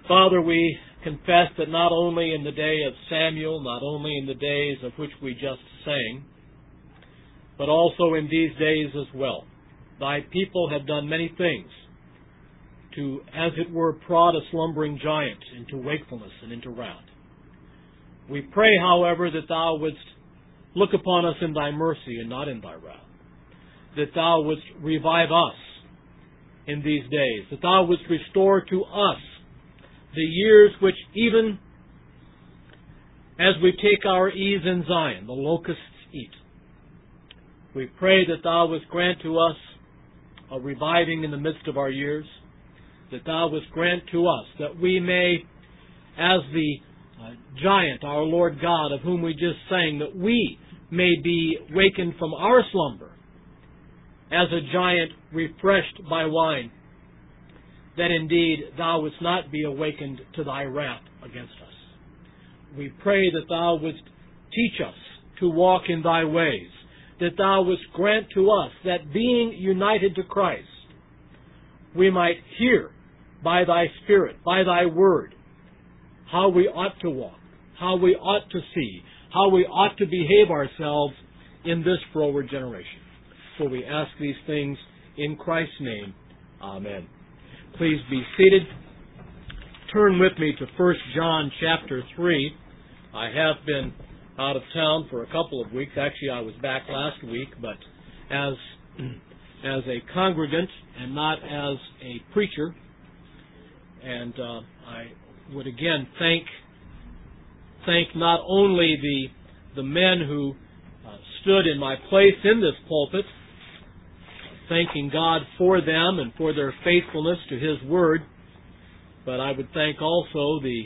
Father, we confess that not only in the day of Samuel, not only in the days of which we just sang, but also in these days as well, Thy people have done many things to, as it were, prod a slumbering giant into wakefulness and into wrath. We pray, however, that Thou wouldst look upon us in Thy mercy and not in Thy wrath, that Thou wouldst revive us in these days, that Thou wouldst restore to us the years which even as we take our ease in Zion, the locusts eat. We pray that Thou wouldst grant to us a reviving in the midst of our years, that Thou wouldst grant to us that we may, as the giant, our Lord God, of whom we just sang, that we may be wakened from our slumber as a giant refreshed by wine, that indeed Thou wouldst not be awakened to Thy wrath against us. We pray that Thou wouldst teach us to walk in Thy ways, that Thou wouldst grant to us that being united to Christ, we might hear by Thy Spirit, by Thy Word, how we ought to walk, how we ought to see, how we ought to behave ourselves in this forward generation. For we ask these things in Christ's name. Amen. Please be seated. Turn with me to 1 John chapter 3. I have been out of town for a couple of weeks. Actually, I was back last week, but as a congregant and not as a preacher. And I would again thank not only the men who stood in my place in this pulpit, thanking God for them and for their faithfulness to His Word, but I would thank also the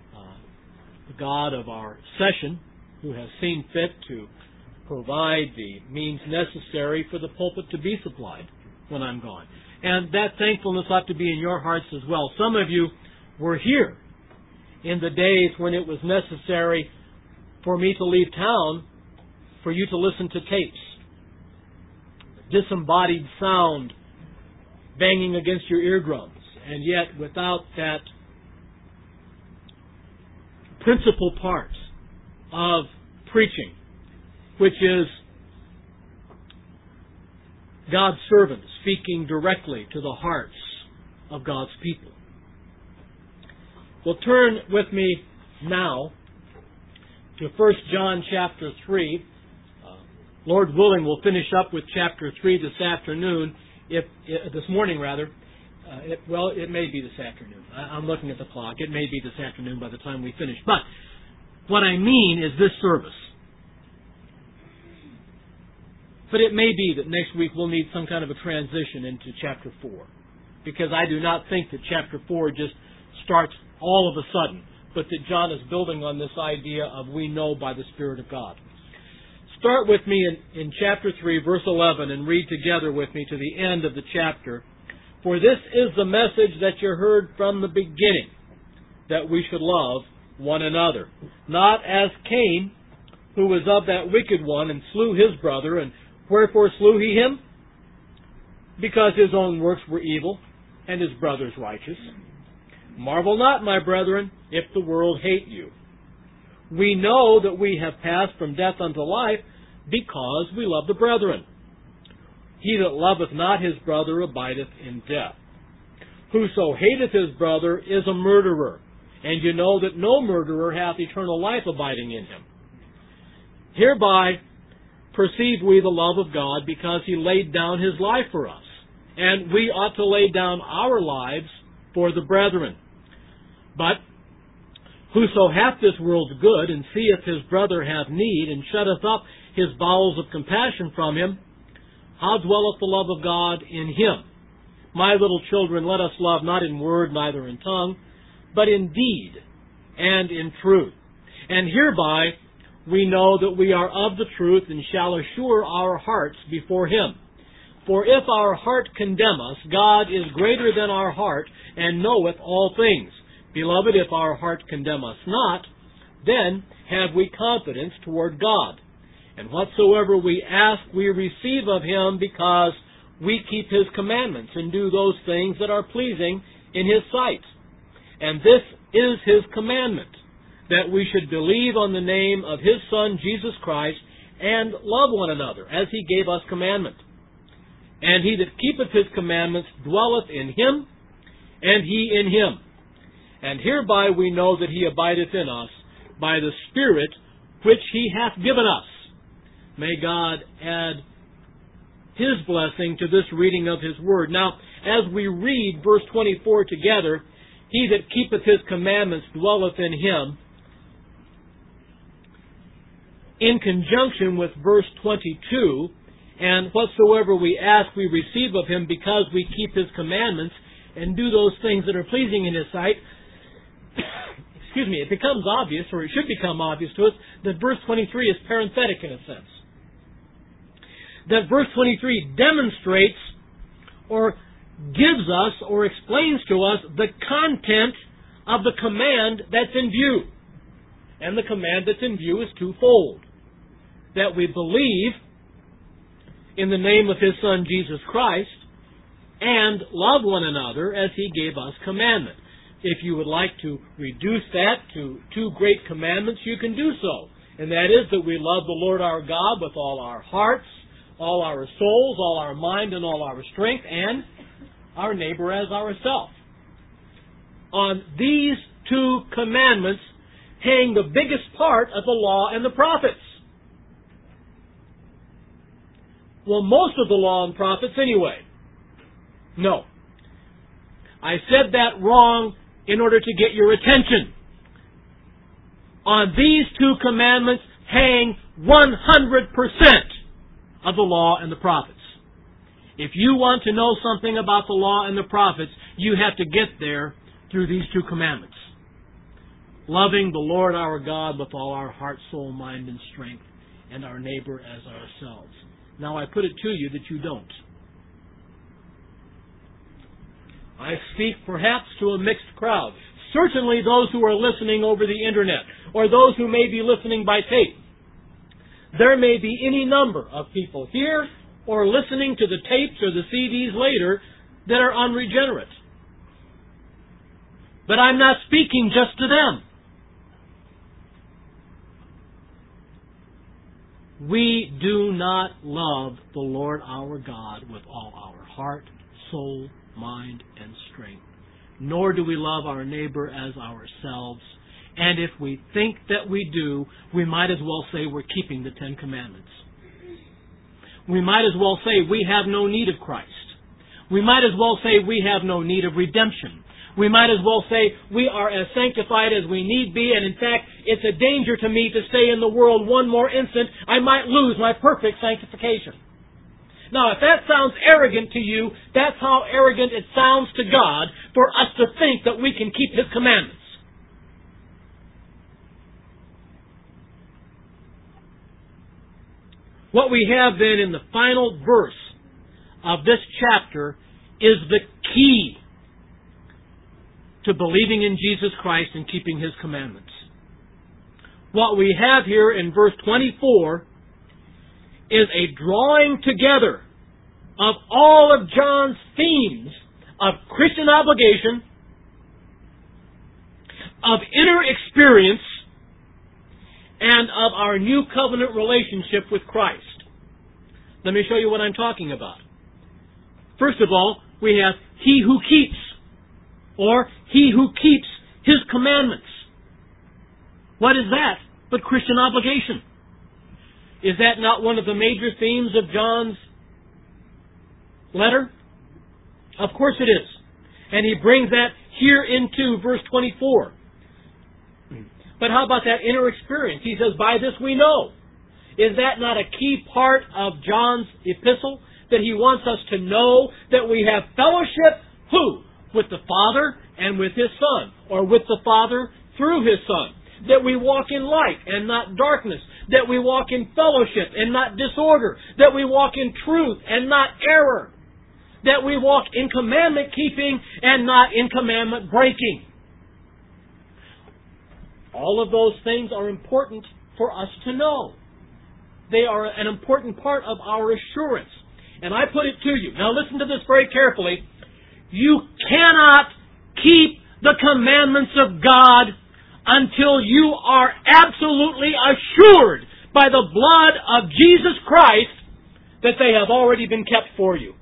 God of our session, who has seen fit to provide the means necessary for the pulpit to be supplied when I'm gone. And that thankfulness ought to be in your hearts as well. Some of you were here in the days when it was necessary for me to leave town for you to listen to tapes. Disembodied sound banging against your eardrums, and yet without that principal part of preaching, which is God's servant speaking directly to the hearts of God's people. Well, turn with me now to 1 John chapter 3. Lord willing, we'll finish up with chapter 3 this afternoon, this morning rather. It may be this afternoon. I'm looking at the clock. It may be this afternoon by the time we finish. But what I mean is this service. But it may be that next week we'll need some kind of a transition into chapter 4. Because I do not think that chapter 4 just starts all of a sudden, but that John is building on this idea of we know by the Spirit of God. Start with me in chapter 3, verse 11, and read together with me to the end of the chapter. For this is the message that you heard from the beginning, that we should love one another. Not as Cain, who was of that wicked one, and slew his brother. And wherefore slew he him? Because his own works were evil, and his brother's righteous. Marvel not, my brethren, if the world hate you. We know that we have passed from death unto life, because we love the brethren. He that loveth not his brother abideth in death. Whoso hateth his brother is a murderer, and you know that no murderer hath eternal life abiding in him. Hereby perceive we the love of God, because He laid down His life for us, and we ought to lay down our lives for the brethren. But whoso hath this world's good, and seeth his brother have need, and shutteth up his bowels of compassion from him, how dwelleth the love of God in him? My little children, let us love not in word, neither in tongue, but in deed and in truth. And hereby we know that we are of the truth, and shall assure our hearts before Him. For if our heart condemn us, God is greater than our heart, and knoweth all things. Beloved, if our heart condemn us not, then have we confidence toward God. And whatsoever we ask, we receive of Him, because we keep His commandments and do those things that are pleasing in His sight. And this is His commandment, that we should believe on the name of His Son, Jesus Christ, and love one another, as He gave us commandment. And he that keepeth His commandments dwelleth in Him, and He in him. And hereby we know that He abideth in us, by the Spirit which He hath given us. May God add His blessing to this reading of His Word. Now, as we read verse 24 together, He that keepeth His commandments dwelleth in Him, in conjunction with verse 22, and whatsoever we ask we receive of Him because we keep His commandments and do those things that are pleasing in His sight, excuse me, it becomes obvious, or it should become obvious to us, that verse 23 is parenthetic in a sense. That verse 23 demonstrates or gives us or explains to us the content of the command that's in view. And the command that's in view is twofold. That we believe in the name of His Son, Jesus Christ, and love one another as He gave us commandment. If you would like to reduce that to two great commandments, you can do so. And that is that we love the Lord our God with all our hearts, all our souls, all our mind, and all our strength, and our neighbor as ourselves. On these two commandments hang the biggest part of the law and the prophets. Well, most of the law and prophets anyway. No. I said that wrong in order to get your attention. On these two commandments hang 100% of the law and the prophets. If you want to know something about the law and the prophets, you have to get there through these two commandments. Loving the Lord our God with all our heart, soul, mind, and strength, and our neighbor as ourselves. Now I put it to you that you don't. I speak perhaps to a mixed crowd. Certainly those who are listening over the internet, or those who may be listening by tape. There may be any number of people here or listening to the tapes or the CDs later that are unregenerate. But I'm not speaking just to them. We do not love the Lord our God with all our heart, soul, mind, and strength. Nor do we love our neighbor as ourselves. And if we think that we do, we might as well say we're keeping the Ten Commandments. We might as well say we have no need of Christ. We might as well say we have no need of redemption. We might as well say we are as sanctified as we need be, and in fact, it's a danger to me to stay in the world one more instant. I might lose my perfect sanctification. Now, if that sounds arrogant to you, that's how arrogant it sounds to God for us to think that we can keep His commandments. What we have then in the final verse of this chapter is the key to believing in Jesus Christ and keeping His commandments. What we have here in verse 24 is a drawing together of all of John's themes of Christian obligation, of inner experience, and of our new covenant relationship with Christ. Let me show you what I'm talking about. First of all, we have He who keeps, or He who keeps His commandments. What is that but Christian obligation? Is that not one of the major themes of John's letter? Of course it is. And he brings that here into verse 24. But how about that inner experience? He says, by this we know. Is that not a key part of John's epistle? That he wants us to know that we have fellowship, who? With the Father and with His Son. Or with the Father through His Son. That we walk in light and not darkness. That we walk in fellowship and not disorder. That we walk in truth and not error. That we walk in commandment keeping and not in commandment breaking. All of those things are important for us to know. They are an important part of our assurance. And I put it to you. Now listen to this very carefully. You cannot keep the commandments of God until you are absolutely assured by the blood of Jesus Christ that they have already been kept for you.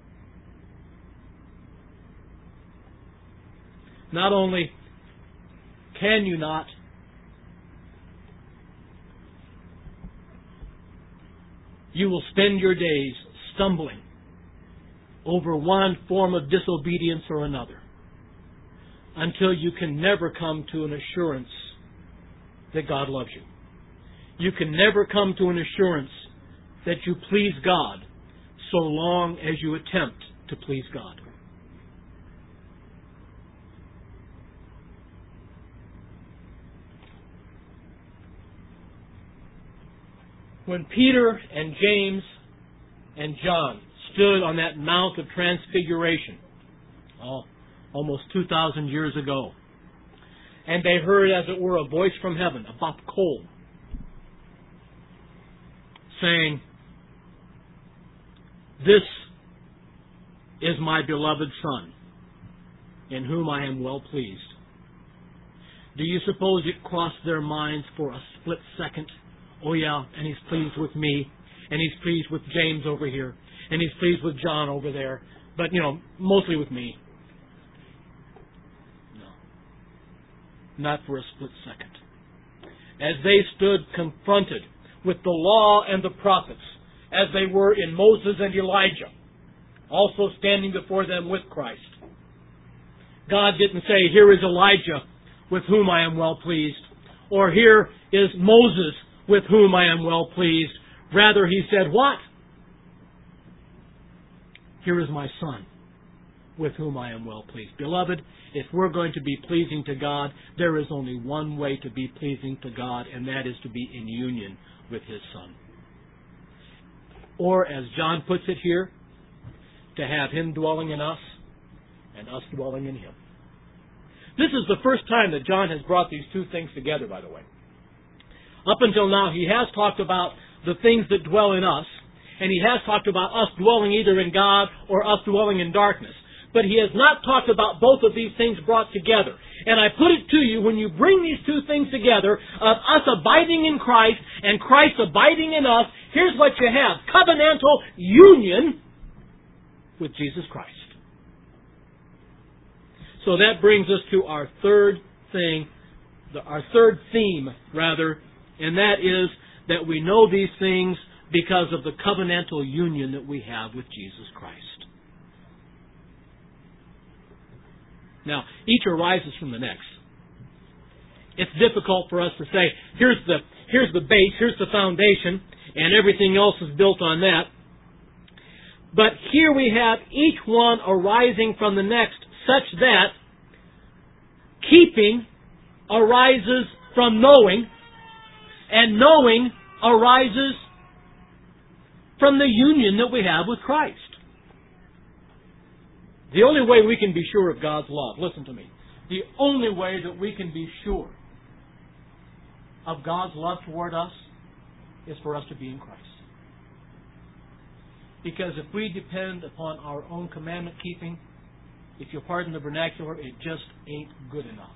Not only can you not, you will spend your days stumbling over one form of disobedience or another until you can never come to an assurance that God loves you. You can never come to an assurance that you please God so long as you attempt to please God. When Peter and James and John stood on that Mount of Transfiguration, almost 2,000 years ago, and they heard, as it were, a voice from heaven, a bop kol, saying, "This is my beloved Son, in whom I am well pleased." Do you suppose it crossed their minds for a split second? Oh yeah, and He's pleased with me, and He's pleased with James over here, and He's pleased with John over there, but, mostly with me. No. Not for a split second. As they stood confronted with the law and the prophets, as they were in Moses and Elijah, also standing before them with Christ, God didn't say, "Here is Elijah, with whom I am well pleased," or "Here is Moses, with whom I am well pleased." Rather, He said, what? "Here is my Son, with whom I am well pleased." Beloved, if we're going to be pleasing to God, there is only one way to be pleasing to God, and that is to be in union with His Son. Or, as John puts it here, to have Him dwelling in us and us dwelling in Him. This is the first time that John has brought these two things together, by the way. Up until now, he has talked about the things that dwell in us, and he has talked about us dwelling either in God or us dwelling in darkness. But he has not talked about both of these things brought together. And I put it to you, when you bring these two things together, of us abiding in Christ and Christ abiding in us, here's what you have: covenantal union with Jesus Christ. So that brings us to our third theme, and that is that we know these things because of the covenantal union that we have with Jesus Christ. Now, each arises from the next. It's difficult for us to say, here's the base, here's the foundation, and everything else is built on that. But here we have each one arising from the next, such that keeping arises from knowing, and knowing arises from the union that we have with Christ. The only way we can be sure of God's love, listen to me, the only way that we can be sure of God's love toward us is for us to be in Christ. Because if we depend upon our own commandment keeping, if you'll pardon the vernacular, it just ain't good enough.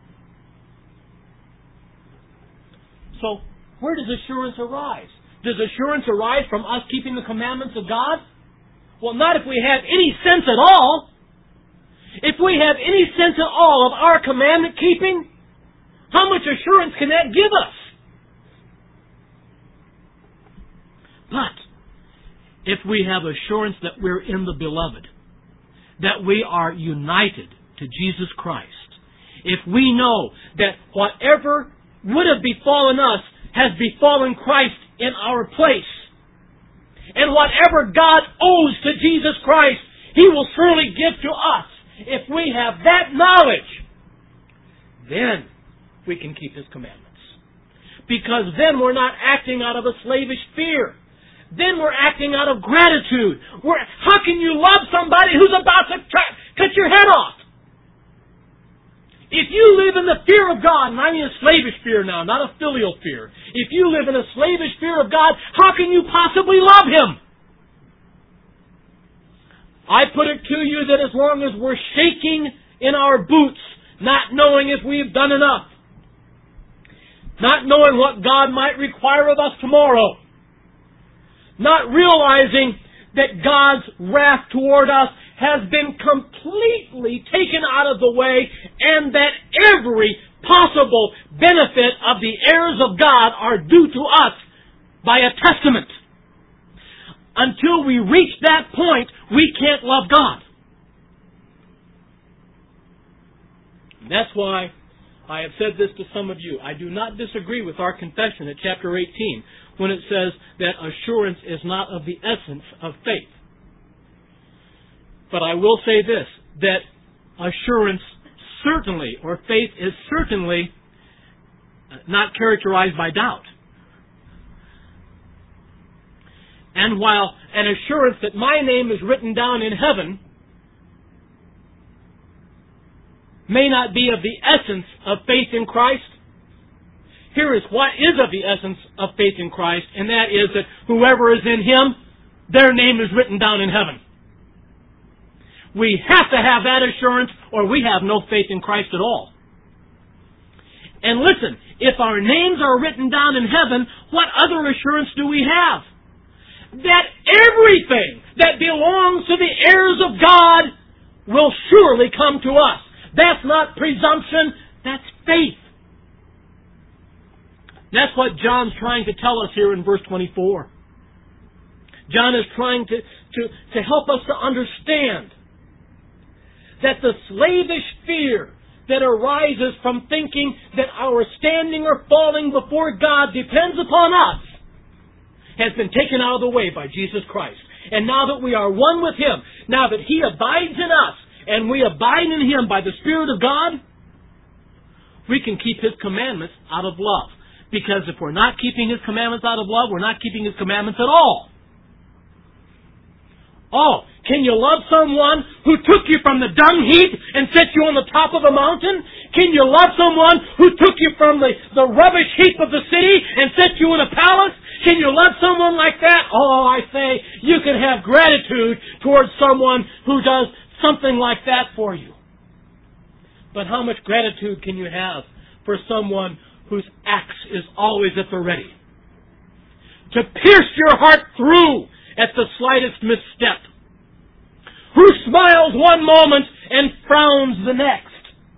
So, where does assurance arise? Does assurance arise from us keeping the commandments of God? Well, not if we have any sense at all. If we have any sense at all of our commandment keeping, how much assurance can that give us? But, if we have assurance that we're in the Beloved, that we are united to Jesus Christ, if we know that whatever would have befallen us has befallen Christ in our place, and whatever God owes to Jesus Christ, He will surely give to us. If we have that knowledge, then we can keep His commandments. Because then we're not acting out of a slavish fear. Then we're acting out of gratitude. How can you love somebody who's about to cut your head off? If you live in the fear of God, and I mean a slavish fear now, not a filial fear. If you live in a slavish fear of God, how can you possibly love Him? I put it to you that as long as we're shaking in our boots, not knowing if we've done enough, not knowing what God might require of us tomorrow, not realizing that God's wrath toward us has been completely taken out of the way, and that every possible benefit of the heirs of God are due to us by a testament. Until we reach that point, we can't love God. And that's why I have said this to some of you. I do not disagree with our confession at chapter 18 when it says that assurance is not of the essence of faith. But I will say this, that assurance certainly, or faith is certainly not characterized by doubt. And while an assurance that my name is written down in heaven may not be of the essence of faith in Christ, here is what is of the essence of faith in Christ, and that is that whoever is in Him, their name is written down in heaven. We have to have that assurance, or we have no faith in Christ at all. And listen, if our names are written down in heaven, what other assurance do we have? That everything that belongs to the heirs of God will surely come to us. That's not presumption, that's faith. That's what John's trying to tell us here in verse 24. John is trying to help us to understand that the slavish fear that arises from thinking that our standing or falling before God depends upon us has been taken out of the way by Jesus Christ. And now that we are one with Him, now that He abides in us, and we abide in Him by the Spirit of God, we can keep His commandments out of love. Because if we're not keeping His commandments out of love, we're not keeping His commandments at all. Oh, can you love someone who took you from the dung heap and set you on the top of a mountain? Can you love someone who took you from the rubbish heap of the city and set you in a palace? Can you love someone like that? Oh, I say, you can have gratitude towards someone who does something like that for you. But how much gratitude can you have for someone whose axe is always at the ready to pierce your heart through at the slightest misstep? Who smiles one moment and frowns the next?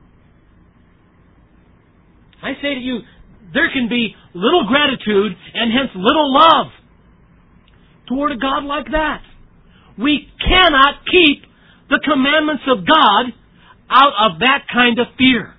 I say to you, there can be little gratitude and hence little love toward a God like that. We cannot keep the commandments of God out of that kind of fear.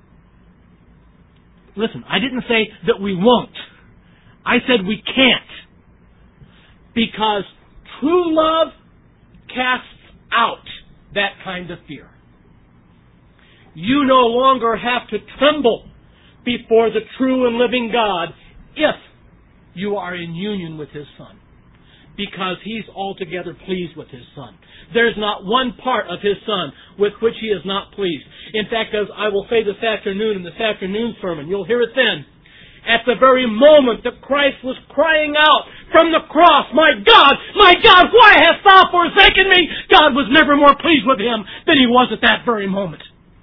Listen, I didn't say that we won't. I said we can't. Because true love casts out that kind of fear. You no longer have to tremble before the true and living God if you are in union with His Son, because He's altogether pleased with His Son. There's not one part of His Son with which He is not pleased. In fact, as I will say this afternoon in this afternoon sermon, you'll hear it then, at the very moment that Christ was crying out from the cross, my God, why hast thou forsaken me? God was never more pleased with Him than He was at that very moment.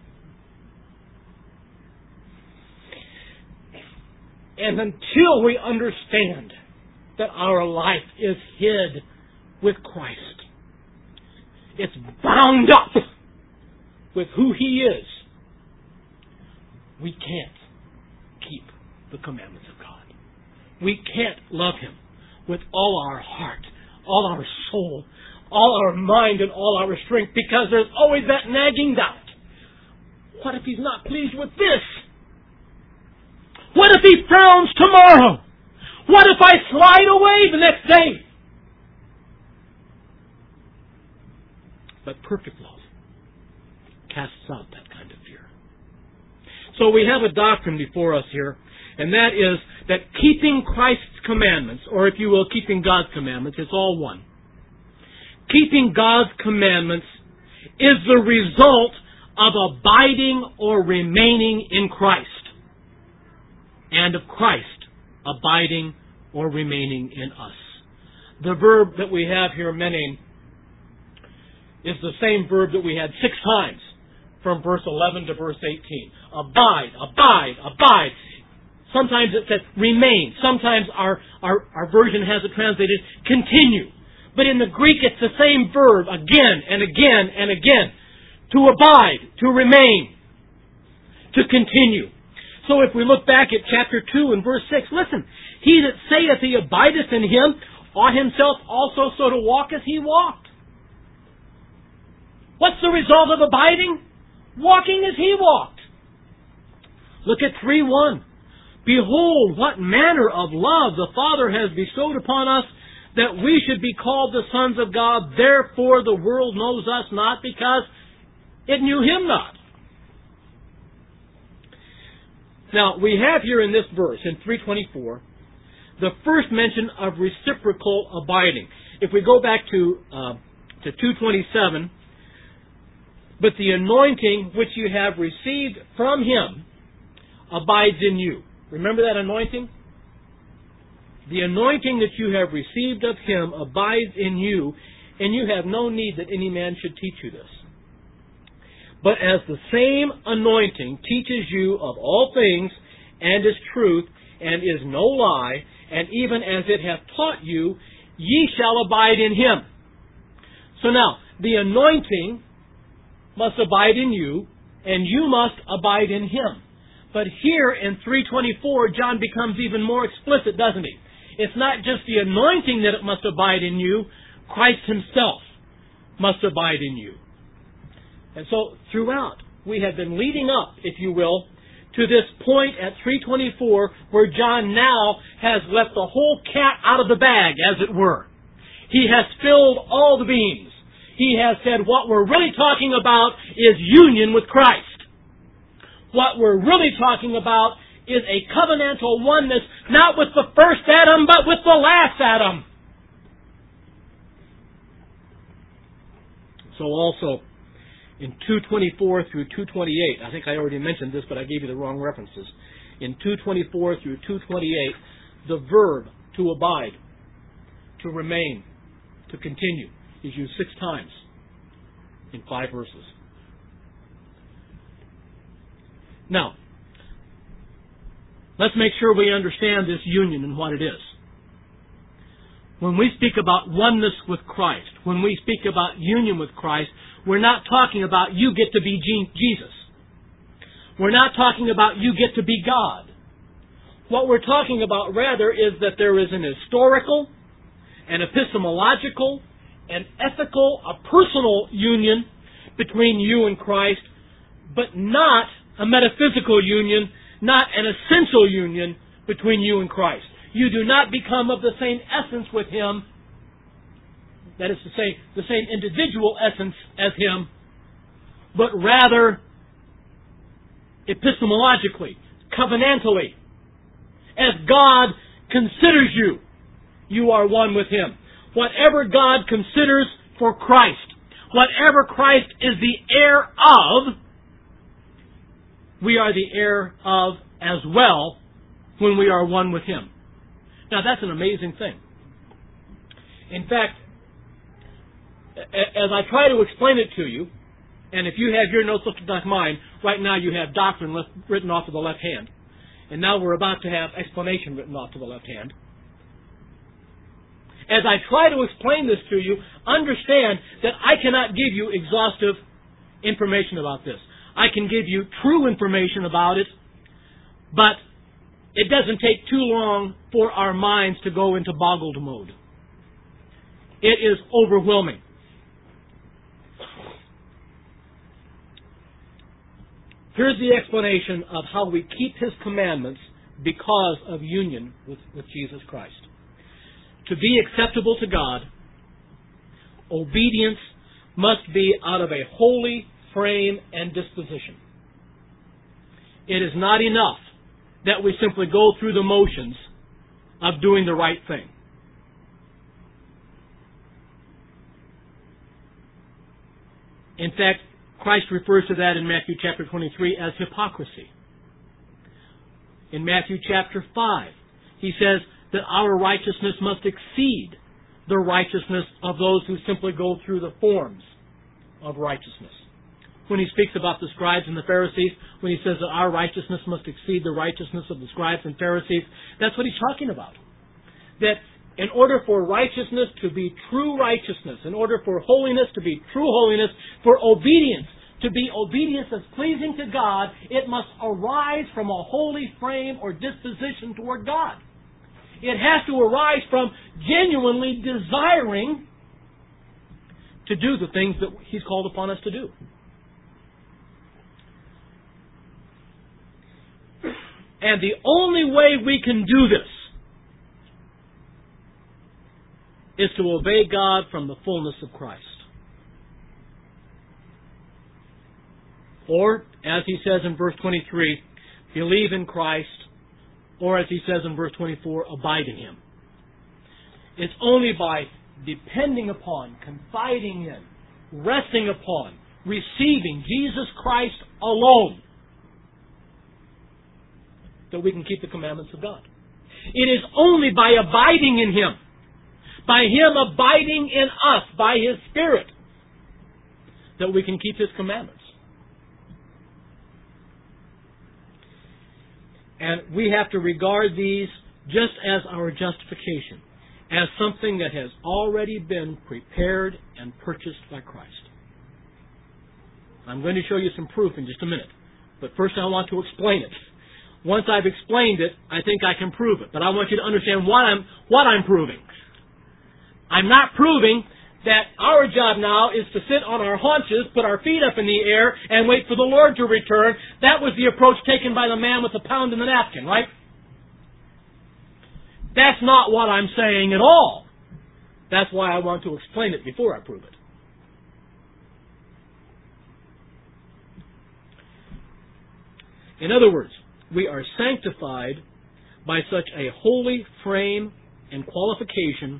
And until we understand that our life is hid with Christ, it's bound up with who He is, we can't keep the commandments of God. We can't love Him with all our heart, all our soul, all our mind, and all our strength, because there's always that nagging doubt. What if He's not pleased with this? What if He frowns tomorrow? What if I slide away the next day? But perfect love casts out that kind of fear. So we have a doctrine before us here, and that is that keeping Christ's commandments, or if you will, keeping God's commandments, it's all one. Keeping God's commandments is the result of abiding or remaining in Christ, and of Christ abiding or remaining in us. The verb that we have here, menem, is the same verb that we had 6 times from verse 11 to verse 18. Abide, abide, abide. Sometimes it says remain. Sometimes our version has it translated continue. But in the Greek it's the same verb again and again and again. To abide, to remain, to continue. So if we look back at chapter 2 and verse 6, listen, he that saith he abideth in him ought himself also so to walk as he walked. What's the result of abiding? Walking as he walked. Look at 3:1. Behold, what manner of love the Father has bestowed upon us, that we should be called the sons of God. Therefore the world knows us not, because it knew him not. Now, we have here in this verse, in 3:24, the first mention of reciprocal abiding. If we go back to 2:27, but the anointing which you have received from him abides in you. Remember that anointing? The anointing that you have received of him abides in you, and you have no need that any man should teach you this. But as the same anointing teaches you of all things, and is truth, and is no lie, and even as it hath taught you, ye shall abide in him. So now, the anointing must abide in you, and you must abide in him. But here in 3:24, John becomes even more explicit, doesn't he? It's not just the anointing that it must abide in you, Christ himself must abide in you. And so throughout, we have been leading up, if you will, to this point at 3:24 where John now has let the whole cat out of the bag, as it were. He has spilled all the beans. He has said what we're really talking about is union with Christ. What we're really talking about is a covenantal oneness, not with the first Adam, but with the last Adam. So also, in 2:24 through 2:28, I think I already mentioned this, but I gave you the wrong references. In 2:24 through 2:28, the verb to abide, to remain, to continue is used 6 times in 5 verses. Now, let's make sure we understand this union and what it is. When we speak about oneness with Christ, when we speak about union with Christ, we're not talking about you get to be Jesus. We're not talking about you get to be God. What we're talking about rather is that there is an historical, an epistemological, an ethical, a personal union between you and Christ, but not a metaphysical union, not an essential union between you and Christ. You do not become of the same essence with him, that is to say, the same individual essence as him, but rather epistemologically, covenantally. As God considers you, you are one with him. Whatever God considers for Christ, whatever Christ is the heir of, we are the heir of as well when we are one with him. Now that's an amazing thing. In fact, as I try to explain it to you, and if you have your notes looking like mine, right now you have doctrine written off to the left hand. And now we're about to have explanation written off to the left hand. As I try to explain this to you, understand that I cannot give you exhaustive information about this. I can give you true information about it, but it doesn't take too long for our minds to go into boggled mode. It is overwhelming. Here's the explanation of how we keep his commandments because of union with Jesus Christ. To be acceptable to God, obedience must be out of a holy frame and disposition. It is not enough that we simply go through the motions of doing the right thing. In fact, Christ refers to that in Matthew chapter 23 as hypocrisy. In Matthew chapter 5, he says that our righteousness must exceed the righteousness of those who simply go through the forms of righteousness. when he speaks about the scribes and the Pharisees, when he says that our righteousness must exceed the righteousness of the scribes and Pharisees. That's what he's talking about. That in order for righteousness to be true righteousness, in order for holiness to be true holiness, for obedience to be obedience that's pleasing to God, it must arise from a holy frame or disposition toward God. It has to arise from genuinely desiring to do the things that He's called upon us to do. And the only way we can do this is to obey God from the fullness of Christ. Or, as he says in verse 23, believe in Christ, or as he says in verse 24, abide in Him. It's only by depending upon, confiding in, resting upon, receiving Jesus Christ alone that we can keep the commandments of God. It is only by abiding in Him, by Him abiding in us, by His Spirit, that we can keep His commandments. And we have to regard these just as our justification, as something that has already been prepared and purchased by Christ. I'm going to show you some proof in just a minute, but first I want to explain it. Once I've explained it, I think I can prove it, but I want you to understand what I'm proving. I'm not proving that our job now is to sit on our haunches, put our feet up in the air, and wait for the Lord to return. That was the approach taken by the man with the pound in the napkin, right? That's not what I'm saying at all. That's why I want to explain it before I prove it. In other words, we are sanctified by such a holy frame and qualification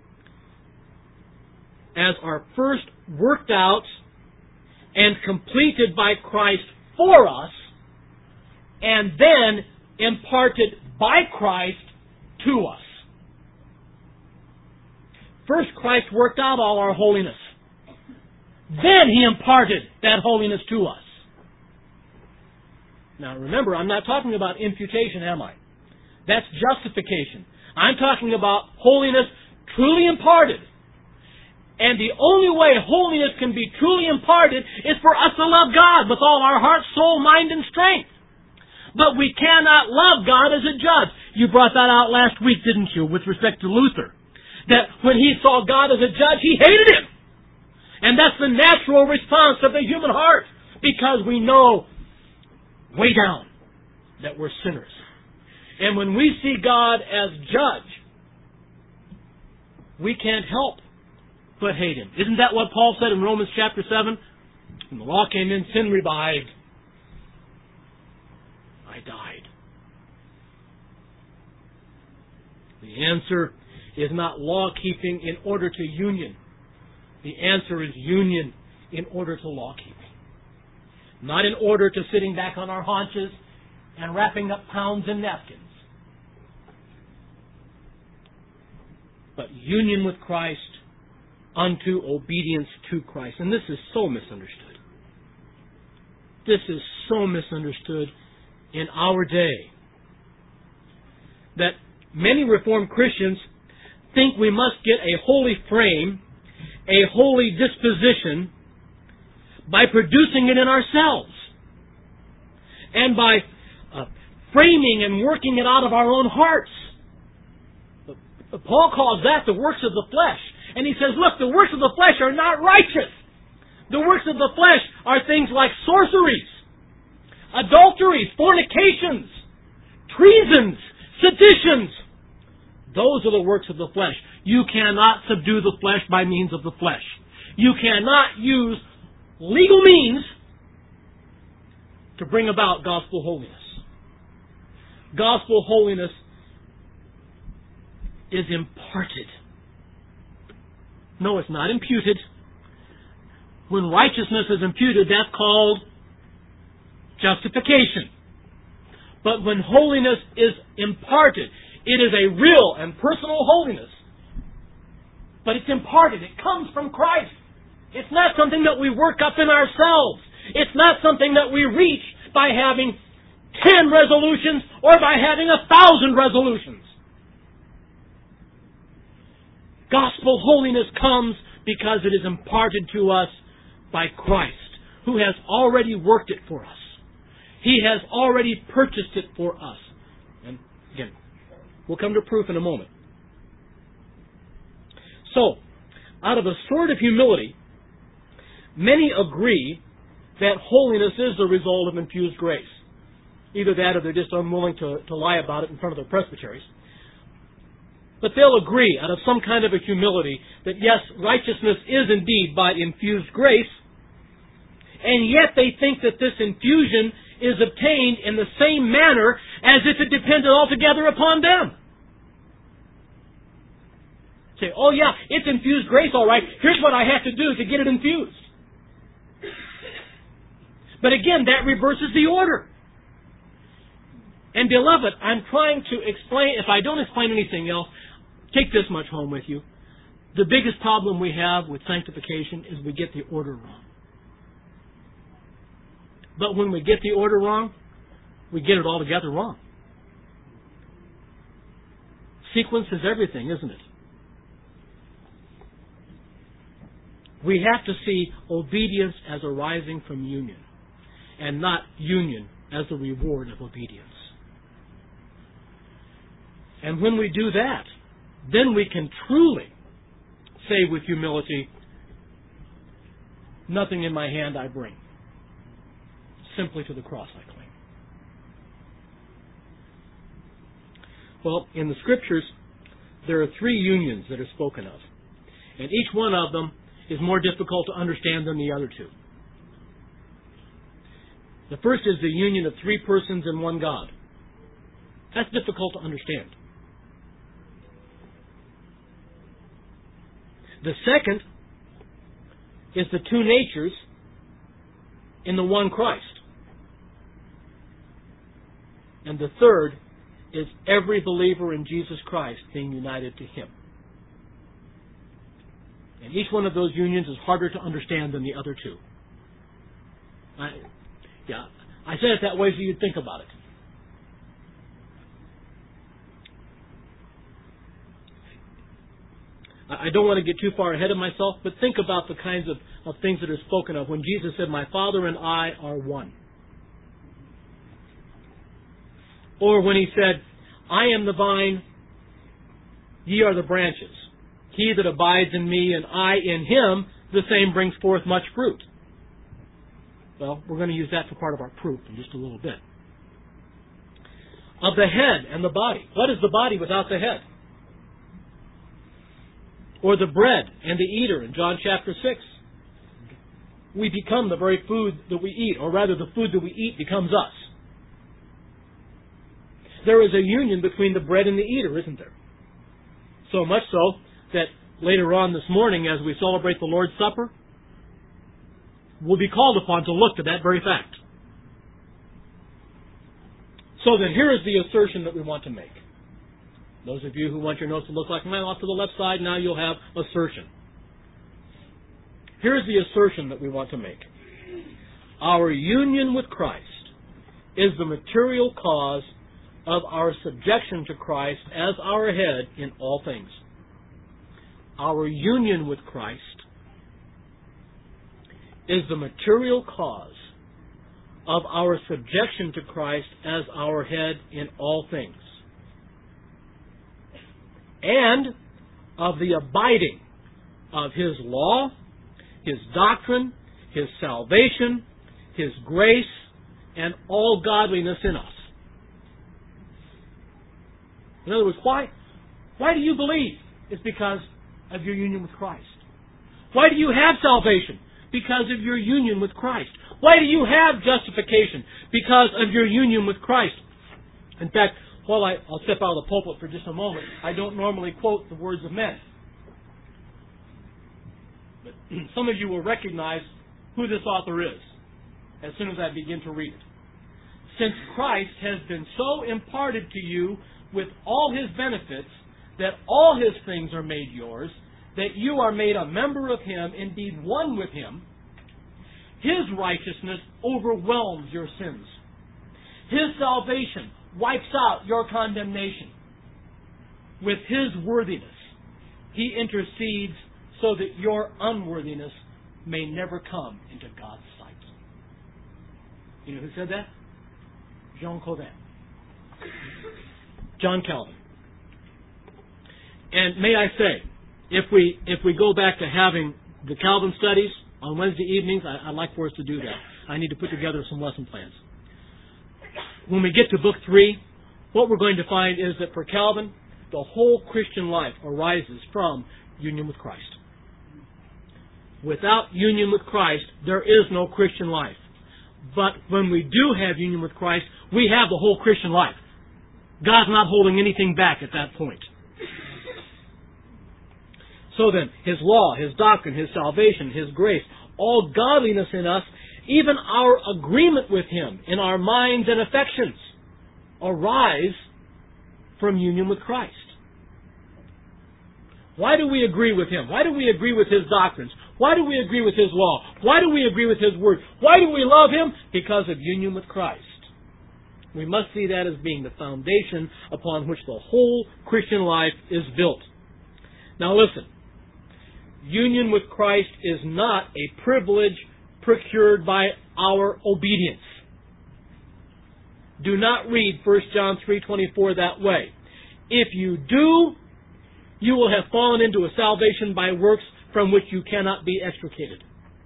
as are first worked out and completed by Christ for us, and then imparted by Christ to us. First, Christ worked out all our holiness. Then He imparted that holiness to us. Now remember, I'm not talking about imputation, am I? That's justification. I'm talking about holiness truly imparted. And the only way holiness can be truly imparted is for us to love God with all our heart, soul, mind, and strength. But we cannot love God as a judge. You brought that out last week, didn't you, with respect to Luther? That when he saw God as a judge, he hated Him. And that's the natural response of the human heart, because we know way down that we're sinners. And when we see God as judge, we can't help but hate Him. Isn't that what Paul said in Romans chapter 7? When the law came in, sin revived. I died. The answer is not law-keeping in order to union. The answer is union in order to law-keeping. Not in order to sitting back on our haunches and wrapping up pounds and napkins. But union with Christ unto obedience to Christ. And this is so misunderstood. This is so misunderstood in our day, that many Reformed Christians think we must get a holy frame, a holy disposition, by producing it in ourselves, and by framing and working it out of our own hearts. Paul calls that the works of the flesh. And he says, look, the works of the flesh are not righteous. The works of the flesh are things like sorceries, adulteries, fornications, treasons, seditions. Those are the works of the flesh. You cannot subdue the flesh by means of the flesh. You cannot use legal means to bring about gospel holiness. Gospel holiness is imparted. No, it's not imputed. When righteousness is imputed, that's called justification. But when holiness is imparted, it is a real and personal holiness. But it's imparted. It comes from Christ. It's not something that we work up in ourselves. It's not something that we reach by having 10 resolutions or by having 1,000 resolutions. Gospel holiness comes because it is imparted to us by Christ, who has already worked it for us. He has already purchased it for us. And again, we'll come to proof in a moment. So, out of a sort of humility, many agree that holiness is the result of infused grace. Either that or they're just unwilling to lie about it in front of their presbyteries. But they'll agree out of some kind of a humility that yes, righteousness is indeed by infused grace, and yet they think that this infusion is obtained in the same manner as if it depended altogether upon them. Say, oh yeah, it's infused grace, all right. Here's what I have to do to get it infused. But again, that reverses the order. And beloved, I'm trying to explain, if I don't explain anything else, take this much home with you. The biggest problem we have with sanctification is we get the order wrong. But when we get the order wrong, we get it altogether wrong. Sequence is everything, isn't it? We have to see obedience as arising from union, and not union as the reward of obedience. And when we do that, then we can truly say with humility, nothing in my hand I bring. Simply to the cross I cling. Well, in the Scriptures, there are 3 unions that are spoken of. And each one of them is more difficult to understand than the other 2. The first is the union of 3 persons in one God. That's difficult to understand. The second is the 2 natures in the one Christ. And the third is every believer in Jesus Christ being united to Him. And each one of those unions is harder to understand than the other 2. I said it that way so you'd think about it. I don't want to get too far ahead of myself, but think about the kinds of things that are spoken of when Jesus said, my Father and I are one. Or when He said, I am the vine, ye are the branches. He that abides in me and I in him, the same brings forth much fruit. Well, we're going to use that for part of our proof in just a little bit. Of the head and the body. What is the body without the head? Or the bread and the eater in John chapter 6. We become the very food that we eat, or rather the food that we eat becomes us. There is a union between the bread and the eater, isn't there? So much so that later on this morning, as we celebrate the Lord's Supper, we'll be called upon to look to that very fact. So then here is the assertion that we want to make. Those of you who want your notes to look like mine, off to the left side, now you'll have assertion. Here's the assertion that we want to make. Our union with Christ is the material cause of our subjection to Christ as our head in all things. Our union with Christ is the material cause of our subjection to Christ as our head in all things, and of the abiding of His law, His doctrine, His salvation, His grace, and all godliness in us. In other words, why do you believe? It's because of your union with Christ. Why do you have salvation? Because of your union with Christ. Why do you have justification? Because of your union with Christ. In fact, while I'll step out of the pulpit for just a moment, I don't normally quote the words of men. But some of you will recognize who this author is as soon as I begin to read it. Since Christ has been so imparted to you with all His benefits, that all His things are made yours, that you are made a member of Him, indeed one with Him, His righteousness overwhelms your sins. His salvation wipes out your condemnation. With His worthiness, He intercedes so that your unworthiness may never come into God's sight. You know who said that? Jean Calvin. John Calvin. And may I say, if we go back to having the Calvin studies on Wednesday evenings, I'd like for us to do that. I need to put together some lesson plans. When we get to Book 3, what we're going to find is that for Calvin, the whole Christian life arises from union with Christ. Without union with Christ, there is no Christian life. But when we do have union with Christ, we have the whole Christian life. God's not holding anything back at that point. So then, His law, His doctrine, His salvation, His grace, all godliness in us, even our agreement with Him in our minds and affections, arise from union with Christ. Why do we agree with Him? Why do we agree with His doctrines? Why do we agree with His law? Why do we agree with His word? Why do we love Him? Because of union with Christ. We must see that as being the foundation upon which the whole Christian life is built. Now listen, union with Christ is not a privilege procured by our obedience. Do not read 1 John 3:24 that way. If you do, you will have fallen into a salvation by works from which you cannot be extricated.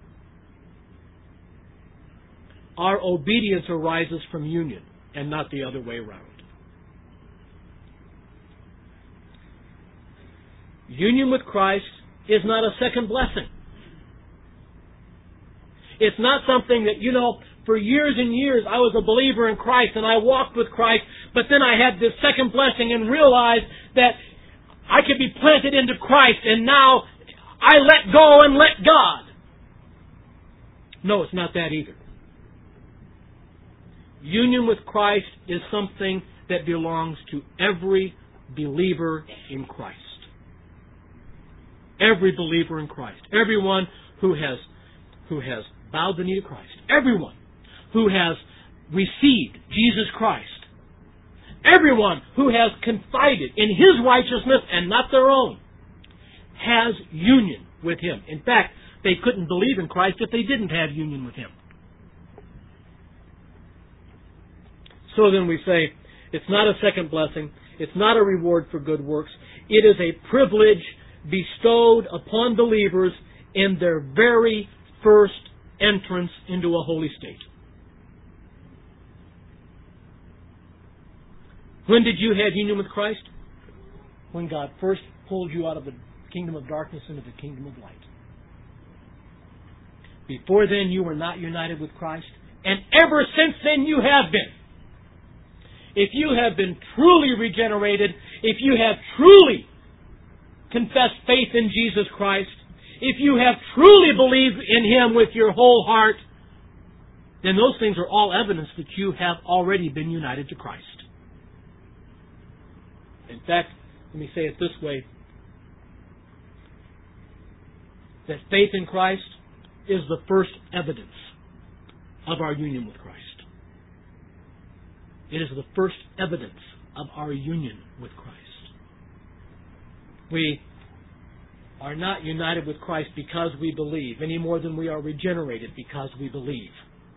Our obedience arises from union and not the other way around. Union with Christ is not a second blessing. It's not something that, for years and years I was a believer in Christ and I walked with Christ, but then I had this second blessing and realized that I could be planted into Christ and now I let go and let God. No, it's not that either. Union with Christ is something that belongs to every believer in Christ. Every believer in Christ. Everyone who has bowed the knee to Christ. Everyone who has received Jesus Christ. Everyone who has confided in His righteousness and not their own has union with Him. In fact, they couldn't believe in Christ if they didn't have union with Him. So then we say, it's not a second blessing. It's not a reward for good works. It is a privilege bestowed upon believers in their very first entrance into a holy state. When did you have union with Christ? When God first pulled you out of the kingdom of darkness into the kingdom of light. Before then, you were not united with Christ, and ever since then you have been. If you have been truly regenerated, if you have truly confessed faith in Jesus Christ, if you have truly believed in Him with your whole heart, then those things are all evidence that you have already been united to Christ. In fact, let me say it this way, that faith in Christ is the first evidence of our union with Christ. It is the first evidence of our union with Christ. We are not united with Christ because we believe, any more than we are regenerated because we believe.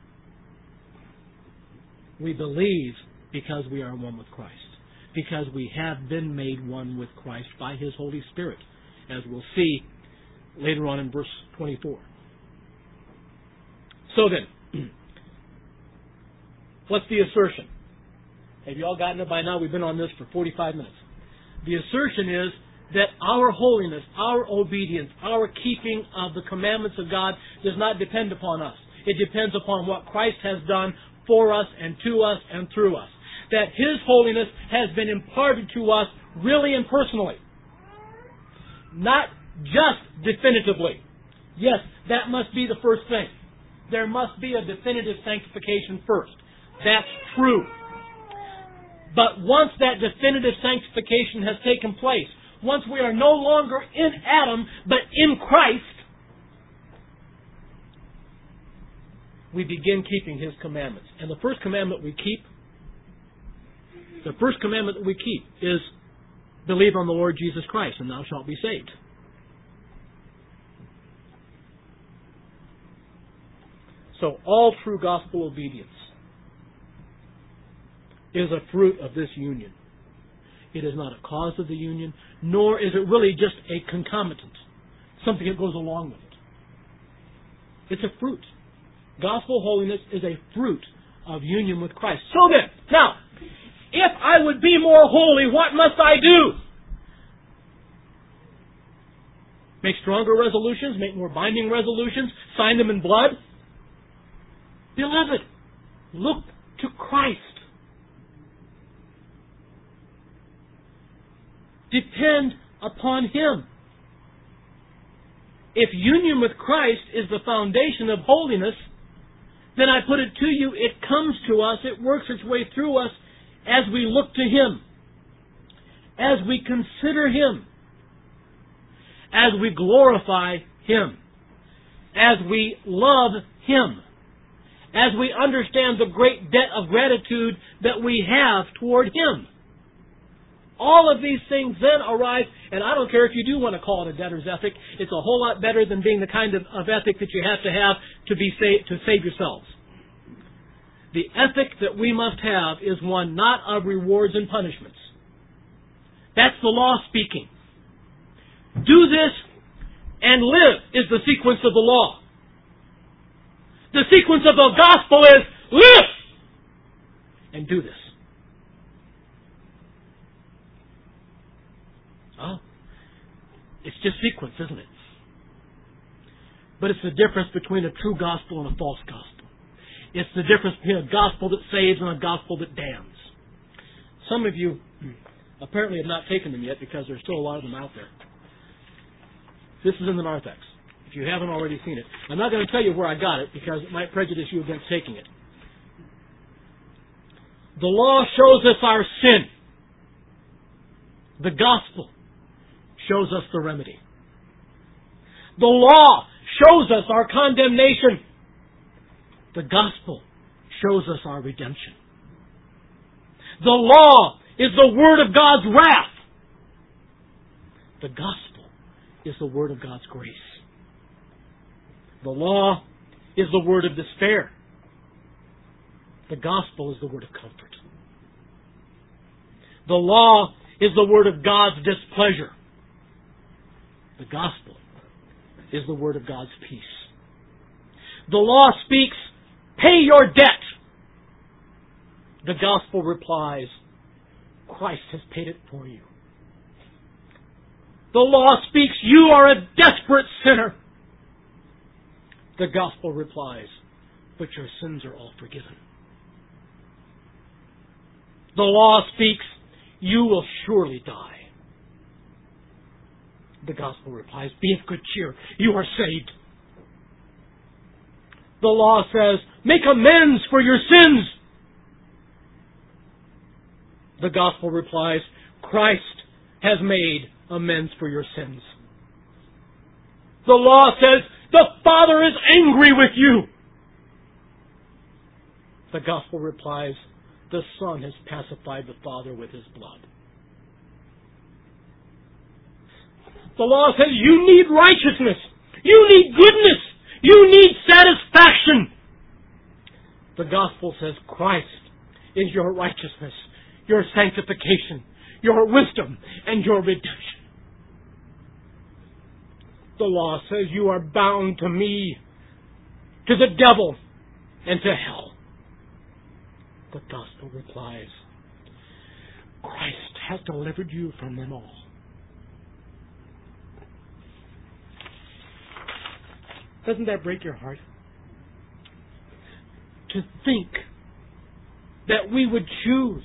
We believe because we are one with Christ. Because we have been made one with Christ by His Holy Spirit, as we'll see later on in verse 24. So then, what's the assertion? Have you all gotten it by now? We've been on this for 45 minutes. The assertion is that our holiness, our obedience, our keeping of the commandments of God does not depend upon us. It depends upon what Christ has done for us and to us and through us. That His holiness has been imparted to us really and personally. Not just definitively. Yes, that must be the first thing. There must be a definitive sanctification first. That's true. But once that definitive sanctification has taken place, once we are no longer in Adam, but in Christ, we begin keeping His commandments. And the first commandment we keep is believe on the Lord Jesus Christ, and thou shalt be saved. So all true gospel obedience is a fruit of this union. It is not a cause of the union, nor is it really just a concomitant, something that goes along with it. It's a fruit. Gospel holiness is a fruit of union with Christ. So then, now, if I would be more holy, what must I do? Make stronger resolutions, make more binding resolutions, sign them in blood. Beloved, look to Christ. Depend upon Him. If union with Christ is the foundation of holiness, then I put it to you, it comes to us, it works its way through us as we look to Him, as we consider Him, as we glorify Him, as we love Him, as we understand the great debt of gratitude that we have toward Him. All of these things then arise, and I don't care if you do want to call it a debtor's ethic. It's a whole lot better than being the kind of ethic that you have to be saved, to save yourselves. The ethic that we must have is one not of rewards and punishments. That's the law speaking. Do this and live is the sequence of the law. The sequence of the gospel is live and do this. Oh, it's just sequence, isn't it? But it's the difference between a true gospel and a false gospel. It's the difference between a gospel that saves and a gospel that damns. Some of you apparently have not taken them yet because there's still a lot of them out there. This is in the narthex. If you haven't already seen it. I'm not going to tell you where I got it because it might prejudice you against taking it. The law shows us our sin. The gospel shows us the remedy. The law shows us our condemnation. The gospel shows us our redemption. The law is the word of God's wrath. The gospel is the word of God's grace. The law is the word of despair. The gospel is the word of comfort. The law is the word of God's displeasure. The gospel is the word of God's peace. The law speaks, pay your debt. The gospel replies, Christ has paid it for you. The law speaks, you are a desperate sinner. The gospel replies, but your sins are all forgiven. The law speaks, you will surely die. The gospel replies, be of good cheer, you are saved. The law says, make amends for your sins. The gospel replies, Christ has made amends for your sins. The law says, the Father is angry with you. The gospel replies, the Son has pacified the Father with His blood. The law says you need righteousness. You need goodness. You need satisfaction. The gospel says Christ is your righteousness, your sanctification, your wisdom, and your redemption. The law says you are bound to me, to the devil, and to hell. The gospel replies, Christ has delivered you from them all. Doesn't that break your heart? To think that we would choose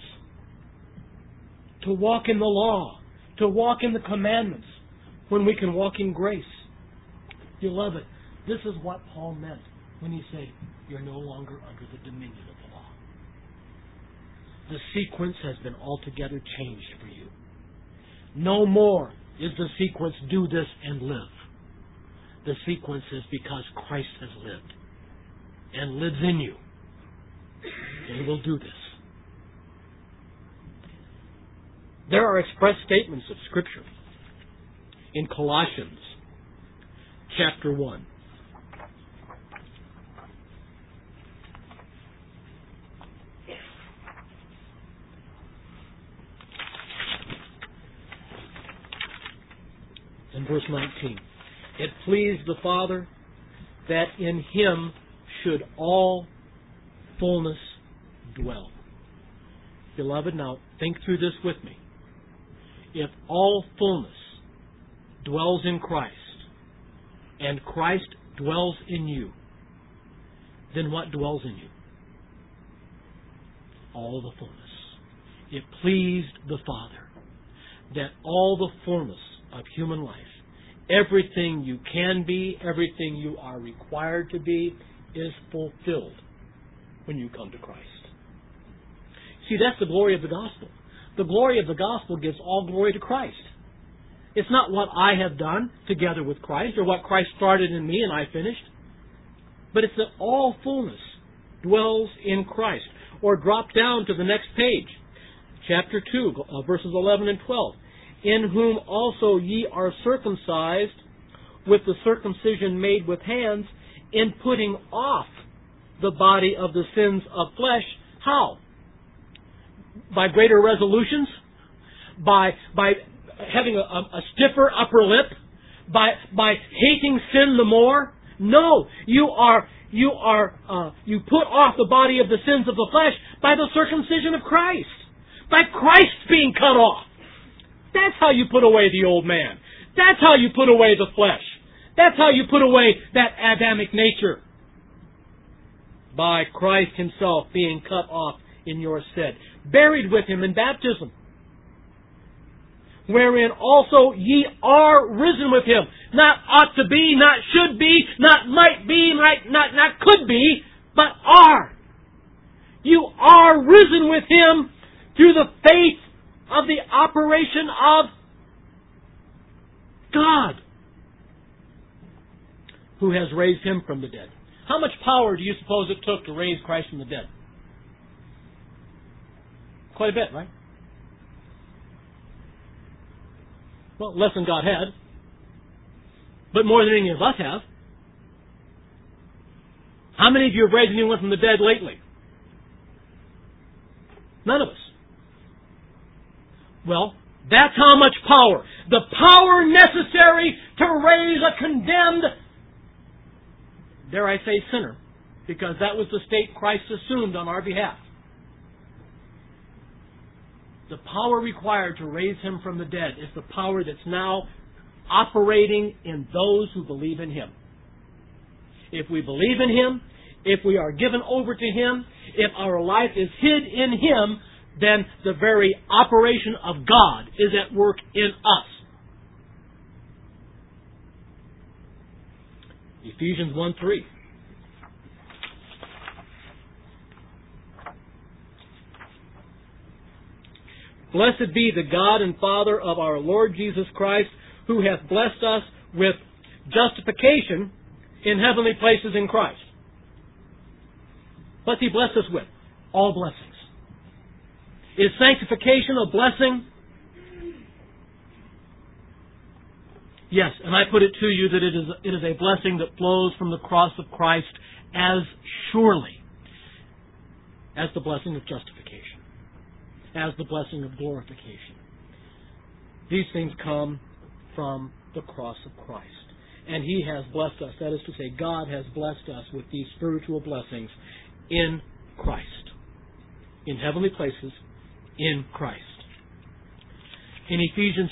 to walk in the law, to walk in the commandments, when we can walk in grace. Beloved, this is what Paul meant when he said, you're no longer under the dominion of the law. The sequence has been altogether changed for you. No more is the sequence, do this and live. The sequence is because Christ has lived. and lives in you. And He will do this. There are express statements of Scripture in Colossians chapter 1. In verse 19, it pleased the Father that in Him should all fullness dwell. Beloved, now think through this with me. If all fullness dwells in Christ, and Christ dwells in you, then what dwells in you? All the fullness. It pleased the Father that all the fullness of human life, everything you can be, everything you are required to be, is fulfilled when you come to Christ. See, that's the glory of the gospel. The glory of the gospel gives all glory to Christ. It's not what I have done together with Christ or what Christ started in me and I finished, but it's that all fullness dwells in Christ. Or drop down to the next page, chapter 2, verses 11 and 12. In whom also ye are circumcised with the circumcision made with hands, in putting off the body of the sins of flesh. How? By greater resolutions? By having a stiffer upper lip? By hating sin the more? No, you put off the body of the sins of the flesh by the circumcision of Christ. By Christ being cut off. That's how you put away the old man. That's how you put away the flesh. That's how you put away that Adamic nature. By Christ Himself being cut off in your stead. Buried with Him in baptism. Wherein also ye are risen with Him. Not ought to be, not should be, not might be, not could be, but are. You are risen with Him through the faith of the operation of God, who has raised Him from the dead. How much power do you suppose it took to raise Christ from the dead? Quite a bit, right? Well, less than God had, but more than any of us have. How many of you have raised anyone from the dead lately? None of us. Well, that's how much power. The power necessary to raise a condemned, dare I say, sinner, because that was the state Christ assumed on our behalf. The power required to raise Him from the dead is the power that's now operating in those who believe in Him. If we believe in Him, if we are given over to Him, if our life is hid in Him, then the very operation of God is at work in us. Ephesians 1:3. Blessed be the God and Father of our Lord Jesus Christ, who hath blessed us with justification in heavenly places in Christ. What's He blessed us with? All blessings. Is sanctification a blessing? Yes, and I put it to you that it is a blessing that flows from the cross of Christ as surely as the blessing of justification, as the blessing of glorification. These things come from the cross of Christ. And He has blessed us. That is to say, God has blessed us with these spiritual blessings in Christ. In heavenly places, in Christ. In Ephesians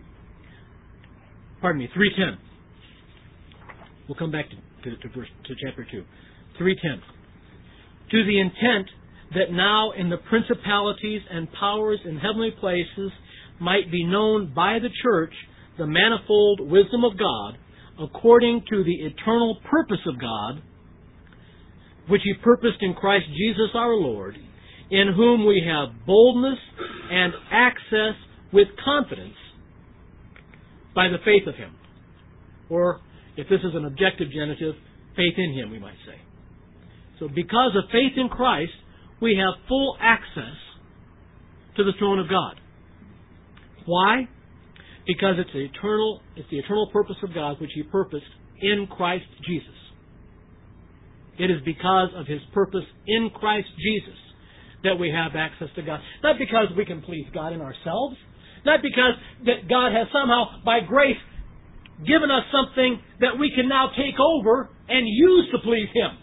3:10. We'll come back to chapter 2. 3:10. To the intent that now in the principalities and powers in heavenly places might be known by the church the manifold wisdom of God, according to the eternal purpose of God, which He purposed in Christ Jesus our Lord, in whom we have boldness and access with confidence by the faith of Him. Or, if this is an objective genitive, faith in Him, we might say. So because of faith in Christ, we have full access to the throne of God. Why? Because it's the eternal purpose of God which He purposed in Christ Jesus. It is because of His purpose in Christ Jesus that we have access to God. Not because we can please God in ourselves. Not because that God has somehow, by grace, given us something that we can now take over and use to please Him.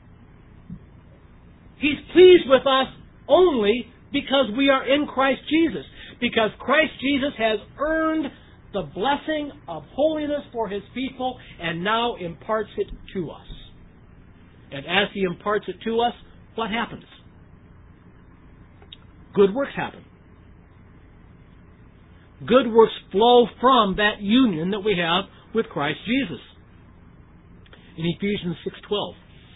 He's pleased with us only because we are in Christ Jesus. Because Christ Jesus has earned the blessing of holiness for His people and now imparts it to us. And as He imparts it to us, what happens? Good works happen. Good works flow from that union that we have with Christ Jesus. In Ephesians 6:12.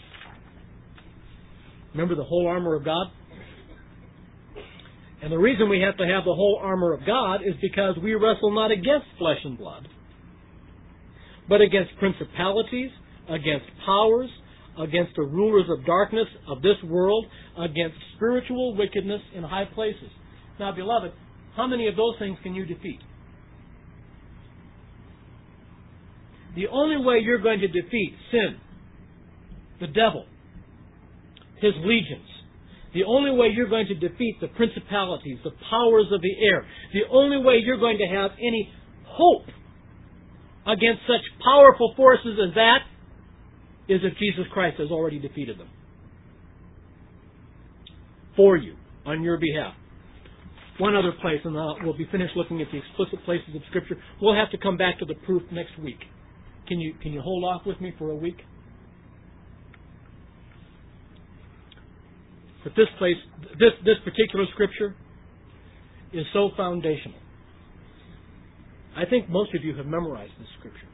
Remember the whole armor of God? And the reason we have to have the whole armor of God is because we wrestle not against flesh and blood, but against principalities, against powers, against the rulers of darkness of this world, against spiritual wickedness in high places. Now, beloved, how many of those things can you defeat? The only way you're going to defeat sin, the devil, his legions, the only way you're going to defeat the principalities, the powers of the air, the only way you're going to have any hope against such powerful forces as that is if Jesus Christ has already defeated them. For you, on your behalf. One other place, and we'll be finished looking at the explicit places of Scripture. We'll have to come back to the proof next week. Can you hold off with me for a week? But this place, this particular Scripture is so foundational. I think most of you have memorized this Scripture.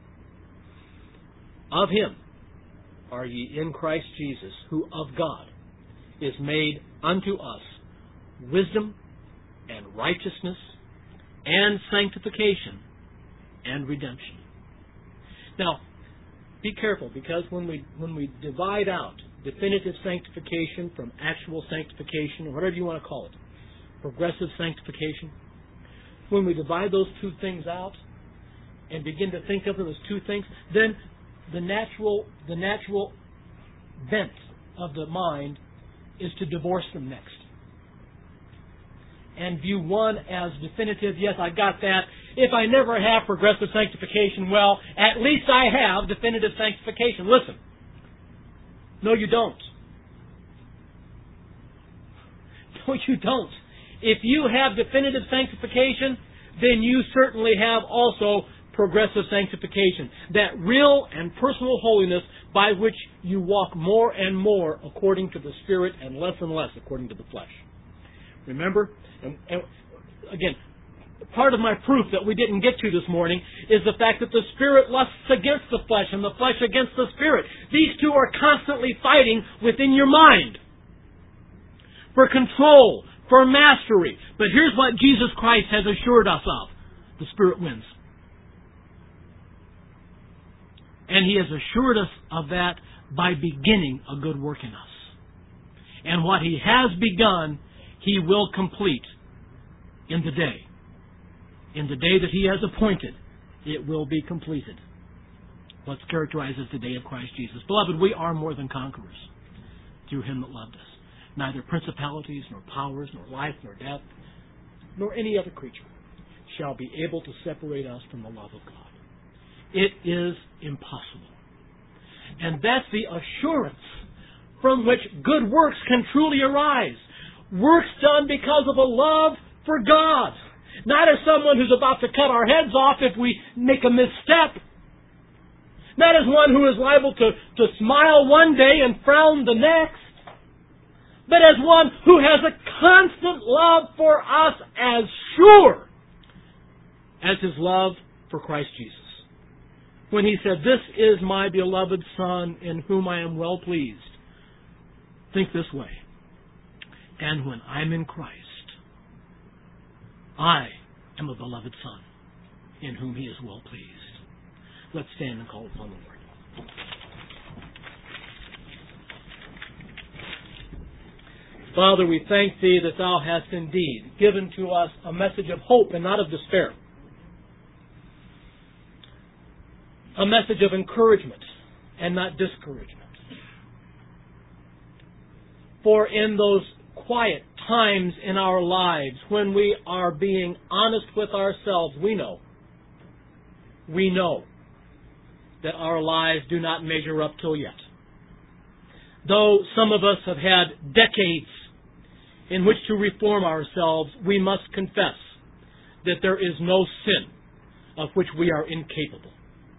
Of Him are ye in Christ Jesus, who of God is made unto us wisdom and righteousness and sanctification and redemption. Now, be careful, because when we divide out definitive sanctification from actual sanctification, or whatever you want to call it, progressive sanctification, when we divide those two things out and begin to think of them as two things, then the natural bent of the mind is to divorce them next. And view one as definitive, yes, I got that. If I never have progressive sanctification, well, at least I have definitive sanctification. Listen. No, you don't. No, you don't. If you have definitive sanctification, then you certainly have also progressive sanctification. That real and personal holiness by which you walk more and more according to the Spirit and less according to the flesh. Remember? And again, part of my proof that we didn't get to this morning is the fact that the Spirit lusts against the flesh and the flesh against the Spirit. These two are constantly fighting within your mind for control, for mastery. But here's what Jesus Christ has assured us of. The Spirit wins. And He has assured us of that by beginning a good work in us. And what He has begun, He will complete in the day. In the day that He has appointed, it will be completed. What's characterized as the day of Christ Jesus. Beloved, we are more than conquerors through Him that loved us. Neither principalities, nor powers, nor life, nor death, nor any other creature shall be able to separate us from the love of God. It is impossible. And that's the assurance from which good works can truly arise. Works done because of a love for God. Not as someone who's about to cut our heads off if we make a misstep. Not as one who is liable to smile one day and frown the next. But as one who has a constant love for us as sure as His love for Christ Jesus. When He said, "This is my beloved Son in whom I am well pleased." Think this way. And when I'm in Christ, I am a beloved Son in whom He is well pleased. Let's stand and call upon the Lord. Father, we thank Thee that Thou hast indeed given to us a message of hope and not of despair. A message of encouragement and not discouragement. For in those quiet times in our lives when we are being honest with ourselves, we know that our lives do not measure up till yet. Though some of us have had decades in which to reform ourselves, we must confess that there is no sin of which we are incapable.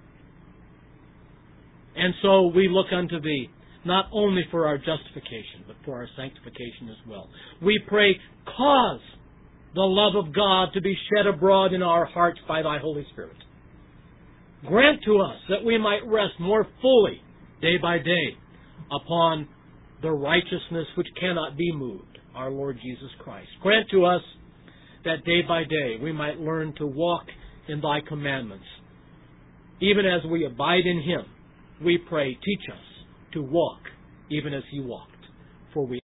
And so we look unto Thee, not only for our justification, but for our sanctification as well. We pray, cause the love of God to be shed abroad in our hearts by Thy Holy Spirit. Grant to us that we might rest more fully, day by day, upon the righteousness which cannot be moved, our Lord Jesus Christ. Grant to us that day by day we might learn to walk in Thy commandments. Even as we abide in Him, we pray, teach us to walk even as He walked. For we